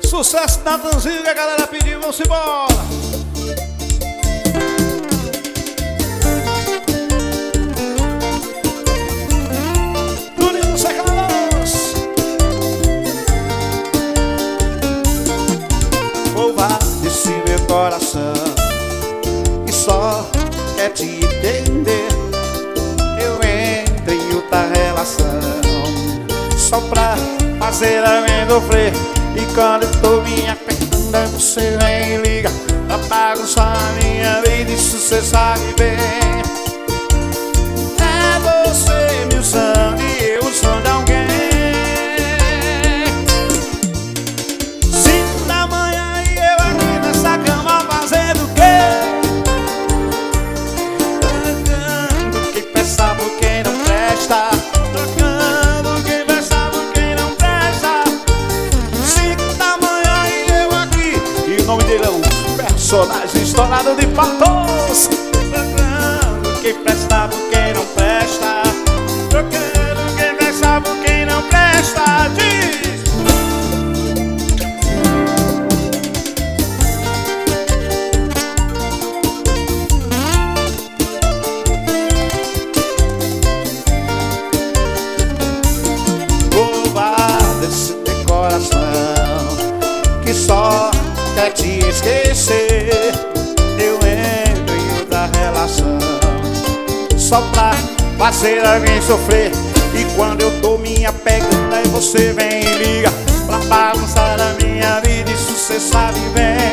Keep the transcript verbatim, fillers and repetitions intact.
Sucesso da Natanzinho que a galera pediu, vamos embora. Turinho Secalados. Louvar esse meu coração que só quer te entender. Eu entro em outra relação só pra fazer alguém sofrer. E quando eu tô me apertando, você vem e liga pra bagunçar a minha vida, isso cê sabe bem. É você me usando e eu usando alguém. Cinco da manhã e eu aqui nessa cama fazendo o quê? Trocando quem presta por quem não presta. Trocando quem presta por quem não presta. Cinco da manhã e eu aqui, e o nome dele é o personagem estourado de patos. Trocando quem presta por quem não presta. Trocando quem presta por quem não presta. Diz! Desse teu coração que só quer te esquecer. Eu entro em outra relação só pra fazer alguém sofrer. E quando eu tô me apegando, aí você vem e liga pra bagunçar a minha vida, isso cê sabe bem.